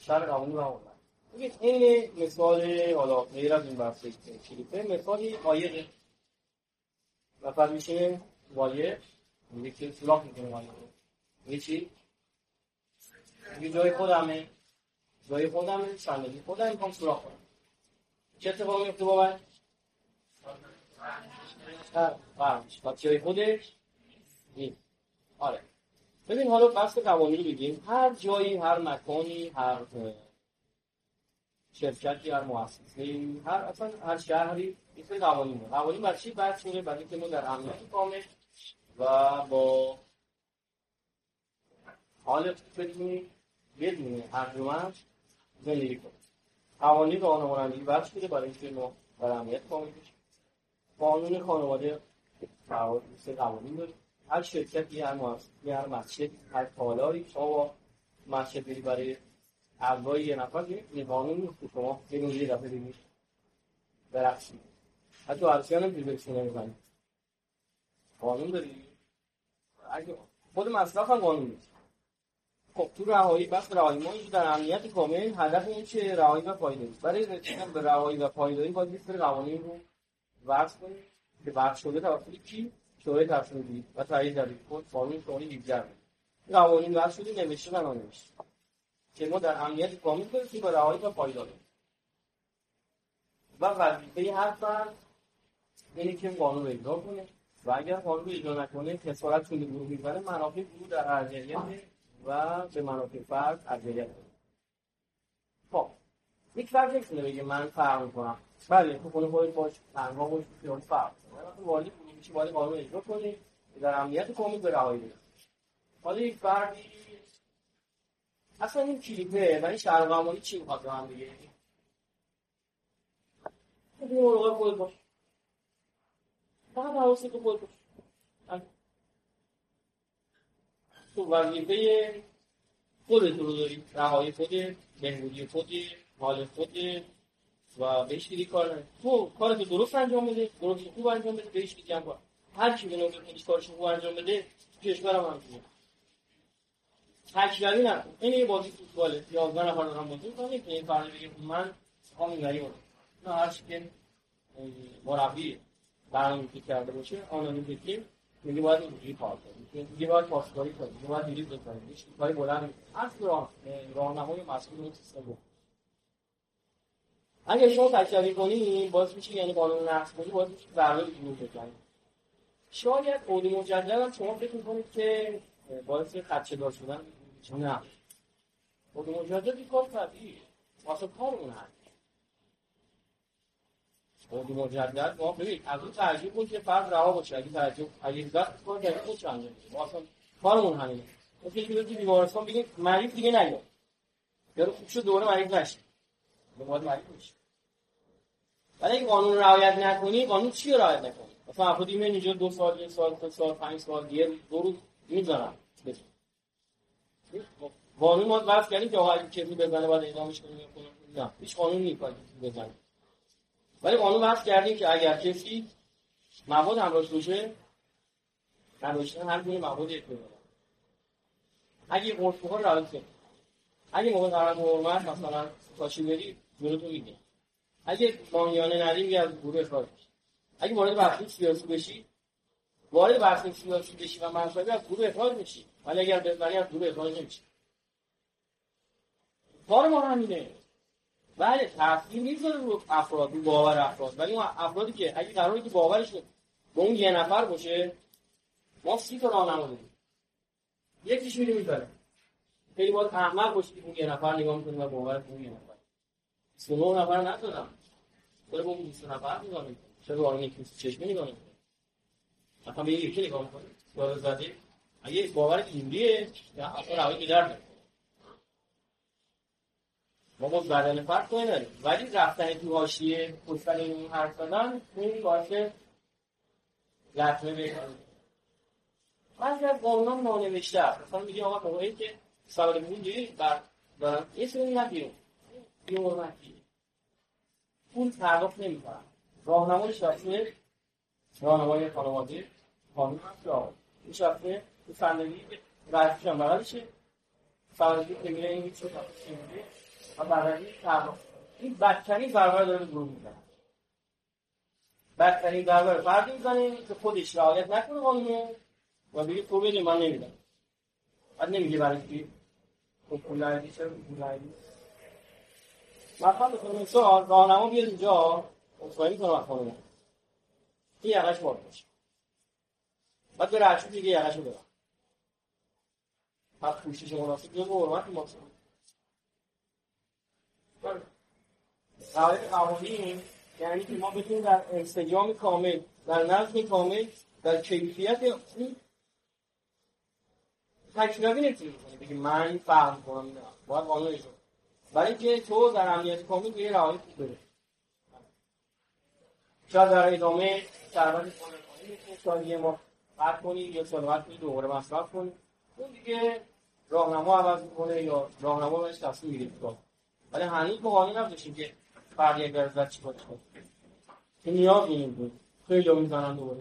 شرط قانونی رو آوردن. ببین این مثال حالا غیر از این بحث کلیپه مثالی قایقه و میشه قایق میگه که سوراخ میکنه قایق یه چی؟ یه جای خودمه صندلی خودم میخوام سوراخ کنم چه اتفاقی میفته باور؟ و جای خودش نیست. آره ببین حالا بحث قوانین رو بگیم. هر جایی، هر مکانی، هر شرکتی، هر مؤسسه‌ای، هر شهری این سری قوانین داره. قوانین برای چی بحث می‌کنه؟ برای اینکه ما در امنیت کامل و با حالت بدونی بدون ارجمند زندگی کنیم. قوانین راهنمایی بحث می‌کنه برای اینکه ما در امنیت کامل باشیم. قانون خانواده سه قوانین داره. هر شرکتی، هر مؤسسه‌ای، هر مسجد، هر تالاری شما مسجد بری برای اعضای یه نفر این قانون نیست که شما یه دفعه بگید برقصید. حتی عرصیان هم بیربکسونه میزنید. قانون داری؟ اگه خود مصرف هم قانون نیست. خب تو رهایی بحث رهایی ما اینجا در امنیت کامل هدف این چه رهایی و پایداری. برای رسیدن به رهایی و پایداری باید یه سری قوانین رو وضع کنیم که وضع شده توسط کی؟ شورای تصمیمی و تایید در قانون شماره 17. این قوانین وضع شده نوشته و نانوشته که ما در امنیت کامل برسیم به رهایی و پایداری. و وظیفه هر فرد اینه که قانون رو اجرا کنه و اگر قانون رو اجرا نکنه خسارت طول گروه میبره منافع گروه در ارجحیت و به منافع فرد ارجحیت داره. خب یک فرد نمیتونه بگه من فرق میکنم. بله تو خونه باید باش تنها باش خیال فرق کنه. والی کنی میشه باید قانون اجرا کنی در امنیت کامل به رهایی برسه. حالا یک فردی اصلا این کلیپه و این شرح قوانین چی میخواد به هم بگه؟ این موقع خود باش فقط حواست تو خود باش تو وظیفه خودت رو داری رهایی خودت، بهبودی خودت، حال خودت و بهش دیگه کار نمی تو کارتو درست انجام بده، درست خوب انجام بده، بهش دیگه هم کار هر کی به نوبه خودش کارش خوب انجام بده کشورم همینه. تکراری نکن. این یه بازی فوتباله 11 نفر دارن بازی می‌کنن این فرد بگه من می‌خوام اینوری کنم. نه هر چی که مربی برنامه‌ریزی کرده باشه آنالیز میگه باید اینجوری کار کنیم. میگه باید پاسکاری کنیم. میگه باید دیریز بزنیم. هیچ کاری بلند اصلا راهنمای مسئول اون سیستم بود. اگه شما تکراری کنی باز میشه یعنی قانون نقض کنی باز میشه ضربه بیرون بزنید. شاید قول مجدد هم شما فکر می‌کنید که باعث خدشه‌دار شدن نه. قول مجدد یک کار طبیعیه. واسه کارمون هست. قول مجدد ما ببین از اون ترجیح بود که فرد رها باشه. اگه وقت کار کرده خودش انجام بده. واسه کارمون همینه. مثل که بگی بیمارستان بگیم مریض دیگه نیاد. یارو خوب شد دوباره مریض نشه. باید مریض بشه. ولی اگه قانون رو رعایت نکنی قانون چی رو رعایت نکنی؟ مثلا افرادی میان اینجا 2 سال، 1 سال، 3 سال، 5 سال دیگه 2 روز میذارن. قانون ما وضع کردیم که آقا اگه کسی بزنه باید اعدامش کنیم. نه هیچ قانون نیست که بزنه. ولی قانون وضع کردیم که اگر کسی مواد همراهش باشه نداشتن هر گونه موادی اعتبار اگه قرص‌ها رو رعایت کنی اگه موقع قرار حرمت مثلا کاشی بری جلوتو میگه اگه ماهیانه ندی میگه از گروه اخراج میشی اگه وارد بحث سیاسی بشی و منصبی از گروه اخراج میشی ولی اگر بزنی از گروه اخراج نمیشی کار ما همینه. بله تاثیر میذاره رو افراد رو باور افراد ولی اون افرادی که اگه قراره که باورشون به اون یه نفر باشه ما 30 تا راهنما داریم یکیش میره میذاره خیلی باید احمق باشی که اون یه نفر نگاه میکنی و باورت اون یه نفر 29 نفر ندادم ولی اون 20 نفر نگاه میکنی چرا آن یکی چشمی نگاه میکنی مثلا به یکی نگاه میکنی سوال زدی اگه باورت اینجوریه یا اصلا روی میدرد ما با بدن فرد کنی نداریم ولی رفتن تو حاشیه پشتن این حرف زدن این باعث لطمه بکنه بعضی از قانونان نانوشته است مثلا میگه آقا موقعی که سوال پول دارن یه سری نبیرون بیورمتی پول پرداخت نمی‌کنن راهنمای شخصی راهنمای خانواده قانون هست این شخصی تو صندلی وظیفه‌ش هم بغلشه فرضی که میره این هیچ چیزی این بدترین ضربه داره گروه میزنه. بدترین ضربه رو فردی میزنه که خودش رعایت نکنه قانون و بگه تو بده من نمیدم. بعد نمیگه برای چی؟ پولایدی چرا پولایدی؟ مثلا بکنم مثال راهنما بیاد اینجا اصفایی میکنه من خانمه این یقش باید باشه بعد به رعشو دیگه یقشو بدم بعد پوشش مناسب جز حرمت ماسه رعایت قوانین یعنی که ما بتونیم در انسجام کامل در نظم کامل در کیفیت این تکراری نمیتونیم بگیم من فهم کنم نه باید قانون اجرا برای اینکه تو در امنیت کامل به یه رعایت بده شاید در ادامه شربت کنی سالیه ما قطع کنی یا سالوقت کنی دوباره مصرف کنی اون دیگه راهنما عوض میکنه یا راهنما بهش تصمیم میگیره ولی هنوز ما قانون نداشتیم که فردی اگر ازت چیکار کنه که نیاز بود خیلی ها میزنن دوباره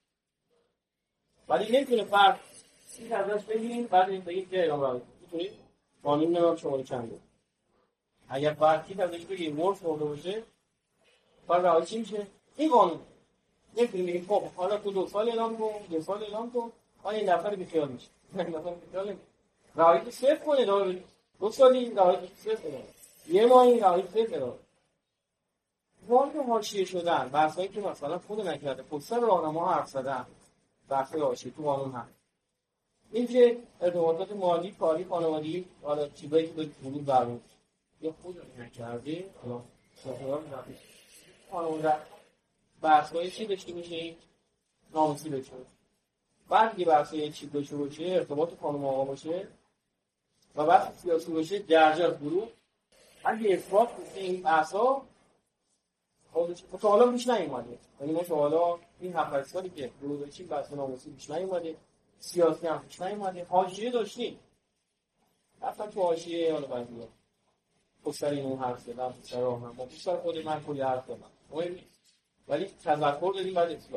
ولی نمیتونه فرد سیت ازش بگیریم بعد بگیم که اعلام رعایت میتونید قانون نمیم شماره چنده اگر فرد سیت ازش بگیریم ورس خورده باشه فرد رعایت چی میشه؟ این قانون نمیتونیم بگیم خب حالا تو 2 سال اعلام کن 2 سال اعلام کن حالا این دفعه بیخیال میشه رعایت صفر کنه داره 2 سالی رعایت صفر کنه یه ماهی رعایت صفر کنه وارد حاشیه شدن بحثایی که مثلا خود نکرده پستر راهنما حرف زدن بحث حاشیه تو قانون هست این که ارتباطات مالی کاری خانوادگی حالا چیزایی که به حدود برمیاد یا خود نکرده حالا سازمان خانواده بحث‌های چی داشته میشه ناموسی داشته باشه بعد که بحث‌های چی داشته باشه ارتباط خانم آقا باشه و بحث سیاسی باشه درجه از گروه اگه افراط بشه این بحث‌ها تا حالا پیش نیومده یعنی ما تا حالا این 7 سالی که گروه داشتیم بحث ناموسی پیش نیومده سیاسی هم پیش نیومده حاشیه داشتیم اصلا تو حاشیه حالا باید بیاد پستر اینو حرف زدم پستر راهنما پستر خود من کلی حرف زدم مهم نیست ولی تذکر دادیم بعد اصلاح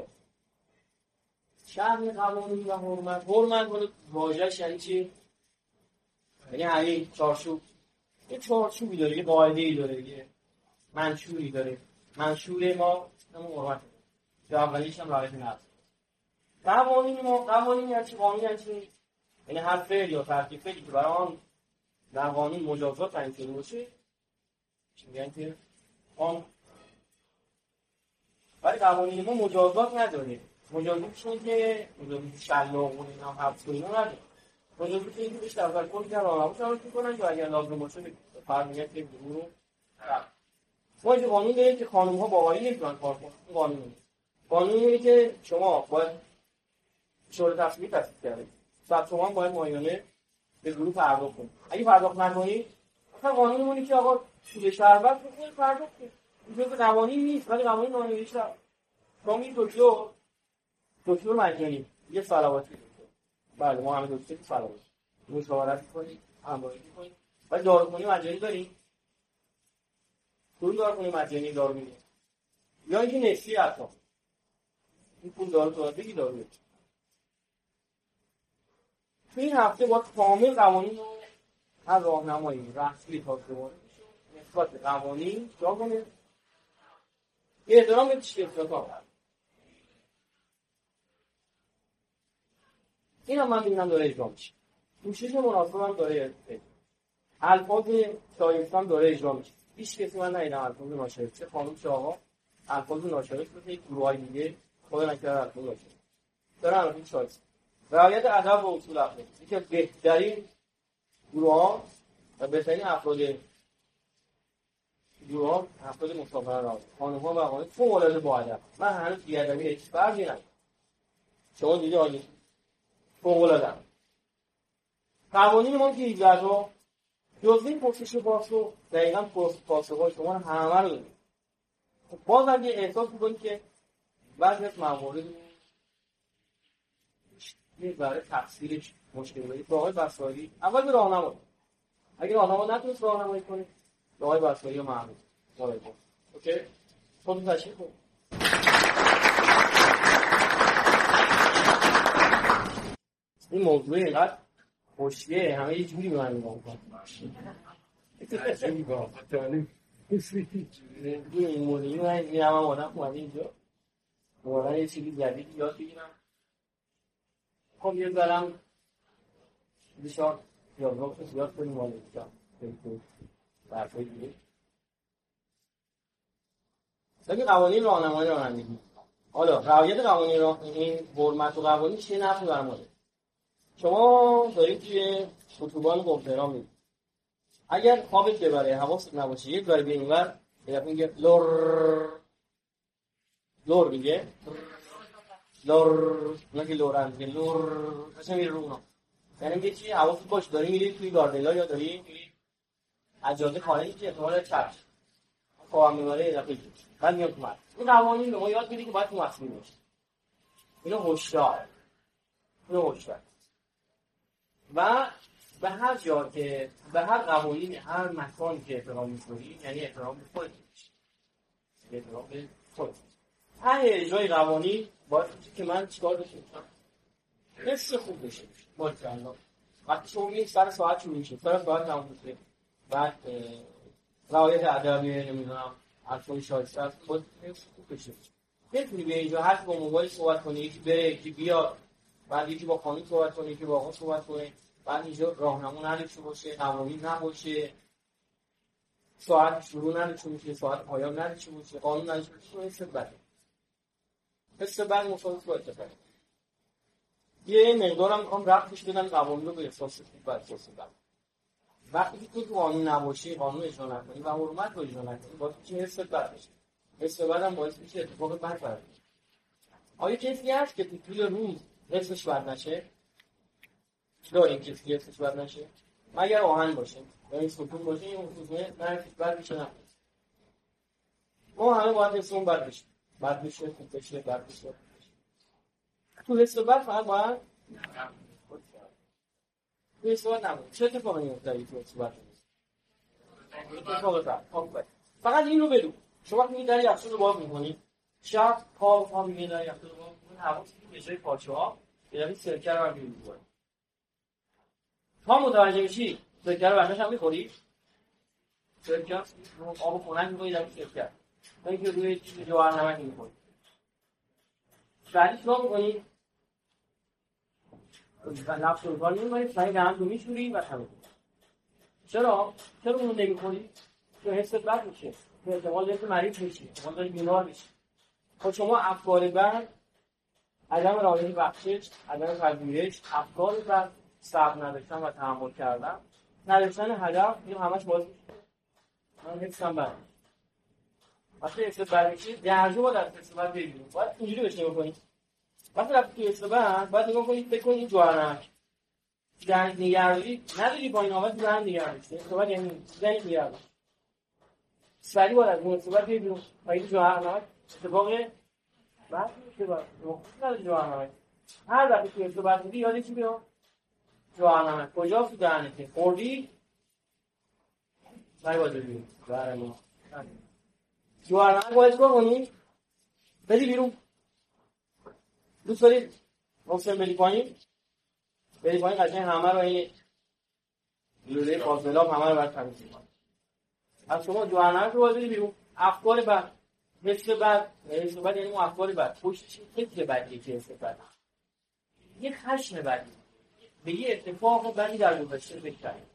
شأن قوانین و حرمت واژه‌اش یعنی چی؟ یعنی همین چارچوب یه چارچوبی داره یه قاعده‌ای داره یه منشوری داره منشور ما همون حرمت که اولیش هم رعایت نهاد قوانین یعنی چی؟ قانون یعنی چی؟ یعنی هر فعل یا ترکیب فعلی که برای آن در قانون مجازات تعیین شده باشه چی میگن که آن ولی قوانین ما مجازات نداره مجازات اینه که مجازات شلاقون اینا حبس و اینا نداره مجازات اینه که بهش تذکر میدن راهنما شامل میکنن که اگر لازم باشه فرمیت که گروه رو ما اینجا قانون داریم که خانم‌ها با آقایون نمیتونن کار کنن قانون اینه که شما باید شورای تصمیمی تصویب کردید بعد شما باید معینانه به گروه پرداخت کنید اگه پرداخت نکنید اصلا قانونمونه که آقا سود شربت رو خود پرداخت کنید این جزء قوانین نیست ولی قوانین نامنوشته شما این دکتر مجانی یه صلواتی بله ما همه دکتر صلواتی مشاورت کنید همراهی کنید ولی داروخونه مجانی داریم پول داروخونه مجانی دارو میده یا اینکه نصفی حتی این پول دارو تو بگی دارو میده تو این هفته باید کامل قوانین رو هر راهنمایی رسمی تا دوباره نسبت به قوانین جا کنه یه احترام به تشکیلات ها این هم من ببینم داره اجرا میشه پوشش مناسب هم داره الفاظ شایسته هم داره اجرا میشه هیچ کسی من ندیدم الفاظ ناشایسته خانم چه آقا الفاظ ناشایسته مثل یک گروه‌های دیگه خدا نکرده الفاظ ناشایسته داره الفاظ شایسته رعایت ادب و اصول اخلاقی یکی از بهترین گروه‌ها و بهترین افراد مسافران را خانم‌ها و آقایان فوق‌العاده با ادب من هنوز بی‌ادبی هیچ فرقی ندارم شما دیدی عالی فوق‌العاده قوانین ما که ایجادها جزئی پرسش پاسخ دقیقاً پاسخ‌های شما همه رو داریم خب باز اگه احساس می‌کنید که بعضی از موارد یه ذره تفسیرش مشکل دارید با آقای بساری اول به راهنما اگه راهنما نتونست راهنمایی کنه به آقای بساری معمول مراجعه کنید اوکی خودتون تشریح کنید این موضوع اینقدر خوشیه همه یه جوری به من نگاه می‌کنن این موردی من میرم آدم اومده اینجا واقعا یه چیزی جدید یاد بگیرم. خب یه برم بسیار یاد کنیم مال اینجا برفای دیگه. لیکن قوانین راهنمایی رانندگی. حالا رعایت قوانین این حرمت و قوانین چه نفعی بر ما داره؟ شما دارید توی اتوبان قمتران میرید. اگر خوابت ببره حواست نباشه یک بار به اینور میگه لور میگه لور نه که لورن میگه لور مثلا میره رو اونا. یعنی میگه چی حواست باشه داری میری توی گاردلا یا داری میری از جاده خارجی که احتمال چپ خواب میبره یه دفعه بعد میاد تو مرد. این قوانین به ما یاد میده که باید تو مسئول باشه. اینو هشدار و به هر جا که به هر قوانین هر مکانی که احترام می‌کنی یعنی احترام به خودت میشه. احترام به خودت. هر اجرای قوانین باید که من چیکار داشته باشم؟ حس خوب بشه. باشه. وقتی شما میگید سر ساعت شروع میشه. سر ساعت تموم میشه. بعد رعایت ادبی نمیدونم حرفای شایسته است خود خوب بشه. نمیتونی به اینجا هر با موبایل صحبت کنی یکی بره یکی بیاد بعد یکی با خانم صحبت کنه یکی با آقا صحبت کنه بعد اینجا راهنما نداشته باشه قوانین نباشه ساعت شروع نداشته باشه ساعت پایان نداشته باشه قانون نداشته باشه حس بده حس بد مصادف با اتفاق یه مقدارم میخوام ربطش بدم قوانین رو به احساس خوب و احساس بد وقتی که تو قانون نباشی قانون اجرا نکنی و حرمت رو اجرا نکنی باعث میشه حس بد بشه حس بدم باعث میشه اتفاق بد بیفته آیا کسی هست که تو طول روز حسش بد نشه؟ داریم کسی حسش بد نشه؟ مگر آهن باشه یعنی سکون باشه این سکونه نه حسش بد میشه نه ما همه باید حسمون بد بشه خوب بشه بد بشه تو حس بد فقط باید تو حس بد نمونه چه اتفاقی میفته تو حس بد اتفاق بد فقط این رو بدون شما وقتی در یخچال رو باز می‌کنید شب پا می‌گیره در یخچال رو باز می‌کنید حواستون به جای پاچه‌ها یه دفعه سرکه رو هم می‌کنید تا متوجه میشی سرکه رو برداشت هم می‌خوری سرکه آب خنک می‌کنید در سرکه تا اینکه روی جوهر نمک می‌کنید بعدش چیکار می‌کنید نفس رو کار می‌کنید سعی دهن رو می‌شورید و تمام چرا اون رو نمی‌خوری چون حست بد میشه احتمال داره که مریض میشی احتمال داره بیمار میشی خب شما افکار بد عدم رعایت بخشش عدم پذیرش افکار بد صبر نداشتن و تحمل کردن نداشتن هدف اینو همش باز من حسم بد وقتی حس بد میشه درجه باید از حس بد بگیریم باید اینجوری بهش نگاه کنید وقتی رفتی تو حس بد باید نگاه کنید فکر کنید جوهرنمک در نگرداری نداری با این آمد در نگرداری باید یعنی زنی نگرداری سریع باید از مناسبت بیرون و این جوهرنمک اتفاق بعد میشه باید نخصی نداره جوهرنمک هر وقتی که ارتباط میدی یادی چی بیان؟ جوهرنمک کجاست تو دهنته؟ خوردی؟ سریع باید بیرون جوهرنمک باید چکار کنی؟ بدی بیرون دوست دارید؟ محسن بدی پایین قشنگ همه رو این لوله فاصلاب همه رو باید تمیز کنی از شما جوهرنمک رو باید بدی بیرون افکار بد حس بد یعنی اون افکار بد پشت چی فکر بدیه که حس بد یه خشم بدی به یه اتفاق بدی در گذشته فکر کنید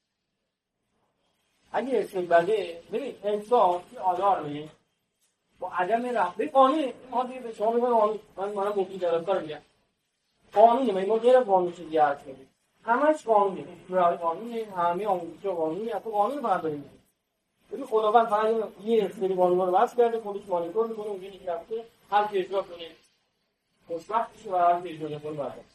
اگه حس بده ببین انسان یه آلارمه با عدم رفت قانون ما دیگه به شما میگم من مفید طرفدار میگم قانونه ما غیر قانون چیزی حرف میزنیم همش قانونه قانونه همه آموزش قانونی اصلا قانون فقط داریم ببین خداوند فقط یه سری قانونا رو وضع کرده خودش مانیتور میکنه اونجا یکی رفته هر کی اجرا کنه خوشبخت میشه و هر کی اجرا نکنه بعد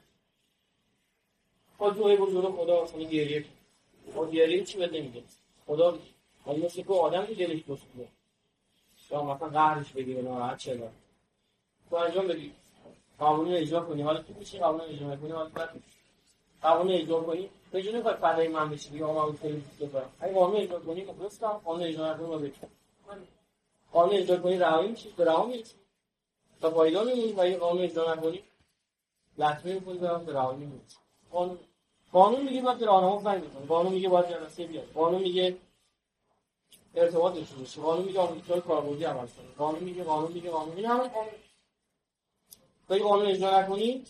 خودتون بزرگ خدا اصلا گریه خود گریه چی بده نمیگه خدا ولی مثل که آدم که دلش بسوزه یا مثلا قهرش بگیره ناراحت شه تو انجام بدی قانون اجرا کنی حالا تو میشه قانون اجرا نکنی حالا بد میشه قانون اجرا کنی به جون کار فدای من بشی بگم من خیلی دوست دارم اگه قانون اجرا کنی مخلصم قانون اجرا نکنی بگم قانون اجرا کنی رهایی میشی رها میشی تا پایدار میمونی و این قانون اجرا نکنی لطمه میکنی به رهایی میشی قانون قانون میگه باید به راهنما زنگ بزنی، قانون میگه باید جلسه بیاد، قانون میگه ارتباط داشته باشه، قانون میگه آموزشگاه کاربردی عمل کنه، قانون میگه این همه قانون. ولی قانون اجرا نکنی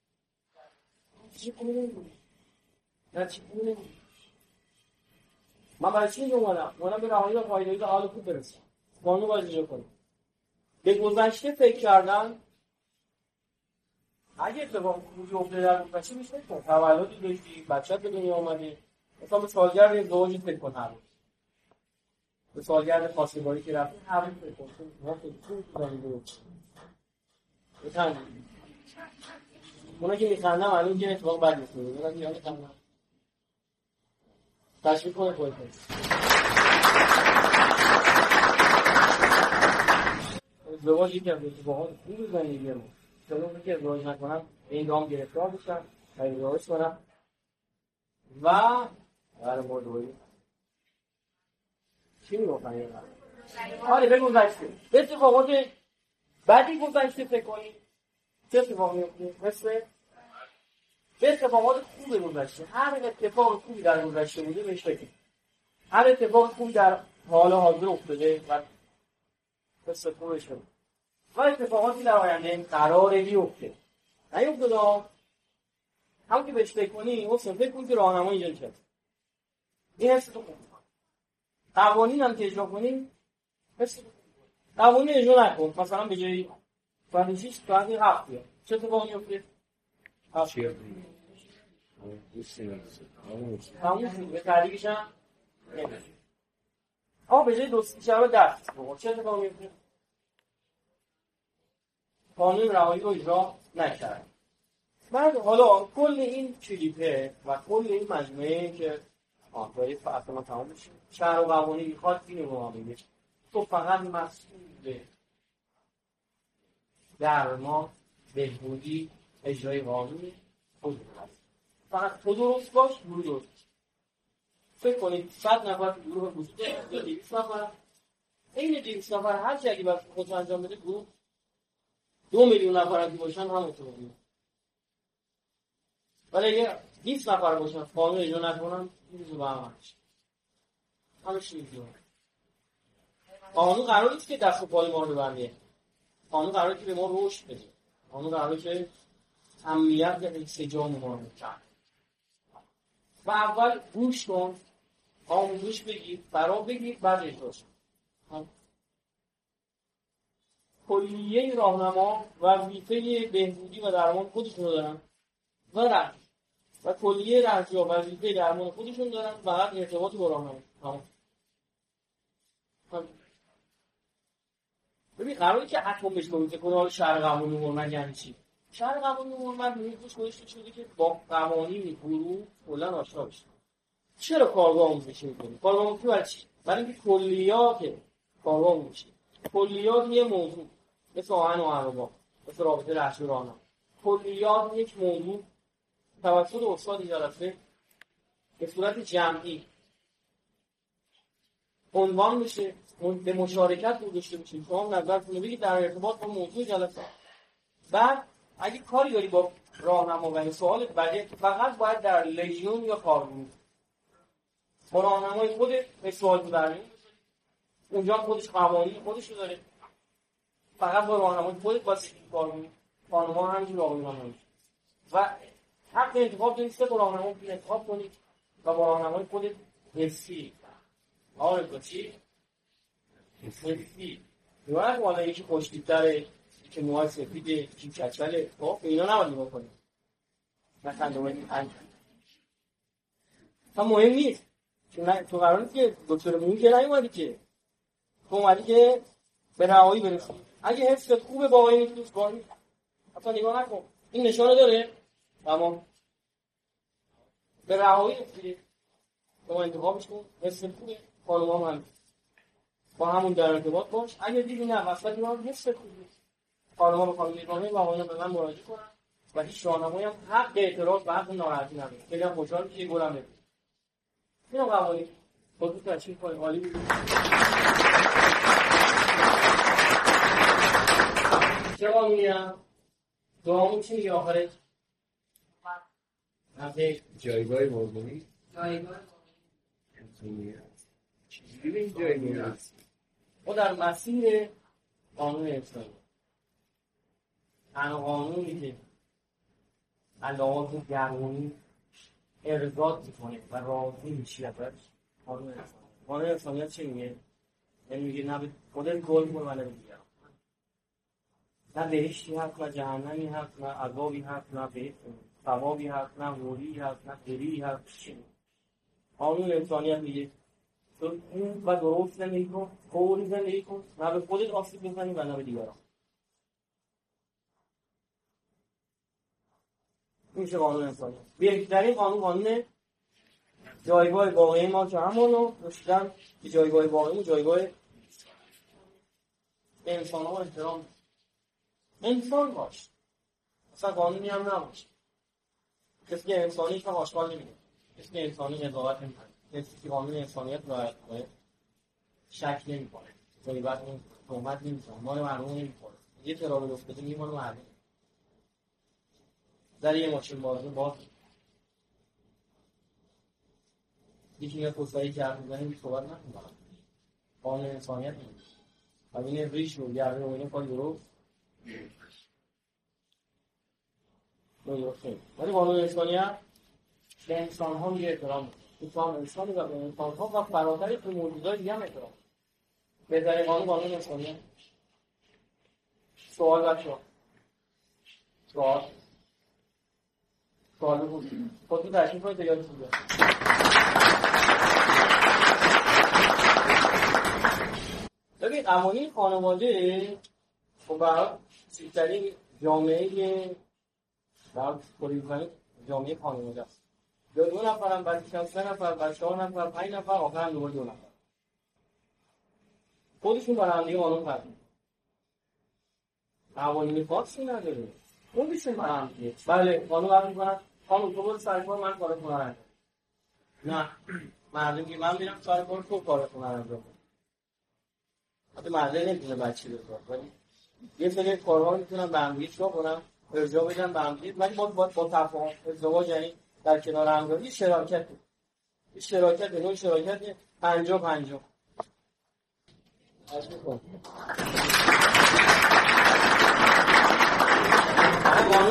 چی کنی؟ نه چی کنی؟ من برای چی اینجا اومدم به رهایی و پایداری به حال خوب برسم. قانون باید اجرا کنی. به گذشته فکر کردن، اگه اتفاق خوبی افتاده در گذشته میشه فکر کن. تولدی داشتی، بچه‌ت به دنیا اومده، مثلا به سالگرد ازدواجت فکر کن هر روز. به سالگرد خواستگاری که رفتی هر روز فکر کن. ما فکر کنیم درست. بخند. اونا که میخندم الان که اتفاق بدی افتاده. اونا که یاد خندم. تشویق کنه خودت. ازدواج یکی از اتفاقات خوب زندگی ما. چون که ازدواج نکنم این دام گرفتار بشم، ازدواج کنم و هر موضوعی چی میگفتن یه بار؟ آره به گذشته. به اتفاقات بعدی گذشته فکر کنید. چه اتفاقی میفته؟ مثل به اتفاقات خوب گذشته. هر اتفاق خوبی در گذشته بوده بهش فکر کنید. هر اتفاق خوبی در حال حاضر افتاده و قصه خوبش شده. و اتفاقاتی در آینده قراره بیفته. نیفتاده همون که بهش فکر کنی، حسن فکر کن که راهنما ایجاد کرد. این حس تو خوب. قوانین هم که اجرا کنی، قوانین اجرا نکن. مثلا به جای فرض 6 فرض 7 بیاد. چه اتفاقی میفته؟ 7 بیاد. همون به تعریفش هم نمیشه. اما به جای دوستی شب دست بگو. چه اتفاقی میفته؟ قانون رهایی رو اجرا نکرد. بعد حالا کل این کلیپه و کل این مجموعه که داری فقط ما تمام میشه شهر و قوانین میخواد اینو به ما بگه تو فقط مسئول درمان بهبودی اجرای قانون خود هست. فقط تو درست باش، گروه درست. فکر کنید 100 نفر گروه وجود داره، 200 نفر این 200 نفر هر چی اگه باید خودت انجام بده گروه 2 میلیون نفر اگه باشن همونطور میشه. ولی اگه 20 نفر باشن قانون اجرا نکنن این چیزو به هم میشه. همه چی میشه. قانون قرار نیست که دست و پای ما رو ببنده. قانون قراره که به ما رشد بده. قانون قراره که امنیت و انسجام ما رو بکنه. و اول گوش کن، آموزش بگیر، فرا بگیر، بعد اجراش کن. کلیه راهنما وظیفه بهبودی و درمان خودشون دارن و کلیه رهجا وظیفه درمان خودشون دارن، فقط ارتباط با راهنما. ببین قراره که حتما بهش گفته کنه حالا شهر قانون نورمن یعنی چی؟ شهر قانون نورمن میگوش گذاشته شده که با قوانین گروه کلا آشنا بشه. چرا کارگاه آموزش می‌کنه؟ کارگاه آموزشی برای چی؟ برای اینکه کلیات کارگاه آموزشی، کلیات یه موضوع مثل آهن و انواع، مثل رابطه رهجو راهنما، کلیات یک موضوع توسط استاد جلسه به صورت جمعی عنوان بشه، به مشارکت گذاشته بشه. شما نظرتون رو بگید در ارتباط با موضوع جلسه. بعد اگه کاری داری با راهنما و سوال بعدی فقط باید در لژیون یا کارگروه با راهنمای خودت به سوال ببری. اونجا خودش قوانین خودش رو داره. فقط با راهنمای خودت واسه کارگروه راهنما همینجوری راهنمایی و حق انتخاب نیست که با راهنما انتخاب کنید و با راهنمای خودت حسی آره چی؟ حسی یعنی والا یکی خوشتیب‌تره، یکی موهای سفیده، یکی کچله. خب اینا نباید نگاه کنید. مثلا دوباره هم مهم نیست. چون تو قرار نیست که دکتر مویی که نیومدی که تو اومدی که به رهایی برسی. اگه حست خوبه با این دوست باری اصلا نگاه نکن. این نشانه داره تمام به رهایی رسیدی. تو انتخابش کن. حست خوبه خانوما هم با همون در ارتباط باش. اگه دیدی نه واسه ما حست خوبه خانوما به خانم میرانه و آقایان به من مراجعه کنن و هیچ راهنمایی هم حق اعتراض و حق ناراحتی نداره. خیلی خوشحال میشی گلم بده. اینو قبولی. خودت تشریح کنی عالی بود. چه قانونی هم؟ دوامون چی میگه آخرش؟ نفع جایگاه قانونی جایگاه چجوری به این جایگاه هست؟ ما در مسیر قانون انسانی تنها قانونی که علاوه درونی ارضا میکنه و راضی میشه ازش قانون انسانی. قانون انسانیت چی میگه؟ یعنی میگه نه به خودت گل کن و نه به دیگران. نه بهشتی هست نه جهنمی هست نه عذابی هست نه بهشت ثوابی هست نه حوری هست نه فری هست. چی؟ قانون انسانیت میگه تو این و درست زندگی کن، فوری زندگی کن، نه به خودت آسیب بزنی و نه به دیگران. این میشه قانون انسانیت. بهترین قانون جایگاه واقعی ما که همونو رسیدن که جایگاه واقعی جایگاه انسان ها احترام انسان باش، اصلا قانونی هم نباشه. کسی که انسانیش هم آشکال نمیده، کسی که انسانی نظارت نمیکنه، کسی که قانون انسانیت رعایت کنه شک نمیکنه، غیبت نمیکنه، تهمت نمیکنه، مال مردم نمیخوره، یه ترابل افتاده میمونه مردم در یه ماشین باز یکی میاد پستایی که حرف میزنه هیچ صحبت نکنه. قانون انسانیت نیست. همین ریش رو گرده و اینه کاری درست درسته. ولی قانون انسانیت به انسان ها میگه احترام میکنه. انسانی و به انسان ها و فراتر تو موجودات دیگه هم احترام. بهترین قانون انسانیت. سوال بچه‌ها. سوال بود. خودتون تشریف کنید تا یادتون بیاد. ببین قوانین خانواده خب برای چیزترین جامعه برای کلیدکنی جامعه خانواده است. یا 2 نفر هم بچه هم 3 نفر بچه 4 نفر 5 نفر آخر هم دوباره 2 نفر خودشون برای هم دیگه قانون فرد میکنن. قوانین خاصی نداره، خودشون برای هم دیگه بله قانون فرد میکنن. خانم تو برو سر کار من کار خونه انجام. نه مردم که من میرم سر کار تو کار خونه انجام. حتی مردم نمیتونه بچه بذاره ولی یه سری کارها میتونن به هم دیگه چیکار کنن ارجاع بدن به هم دیگه ولی با تفاهم. ازدواج یعنی در کنار همکاری شراکت نوع شراکت 50-50. از میکنم